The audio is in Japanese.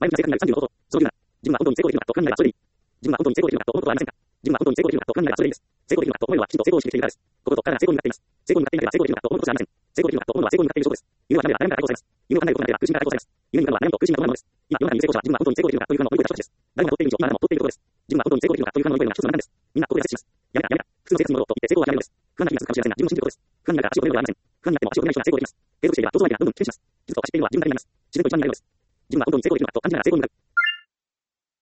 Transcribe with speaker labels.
Speaker 1: 前向きな生活になる30のこと。その理由は、自分は本当に成功できるのかと考えればそれでいい。自分は本当に成功できるのかと思うことはありませんか？自分は本当に成功できるのかと考えればそれでいいです。成功できるのかと思うのはきちんと成功を意識できているからです。心と体が成功になっています。成功になっていなければ成功できるのかと思うことじゃありません。成功できるのかと思うのは成功になっている証拠です。夢を離れば悩みが解放されます。夢を離れることがなければ苦しみが解放されます。夢に向かうは悩みと苦しみが伴うものです。今、世の中にいる成功者は自分は本当に成功できるのかという不安を乗り越えた人たちです。誰もが取っている道を今誰も取っていることです。自分は本当に成功できるのかという不安を乗り越えるのが一つの難関です。みんなここで挫折します。やめた、やめた。普通の生活に戻ろうと言って成功を諦めるのです。不安な日が続くかもしれませんが、自分を信じることです。不安になるから足を止めるのではありません。不安になっても足を止めない人は成功できます。継続していれば、どうぞ前がどんどん危険します。実は走っているのは自分だけになります。自分と一番になるのです。自分は本当に成功できるのかと感じながら成功に向かう。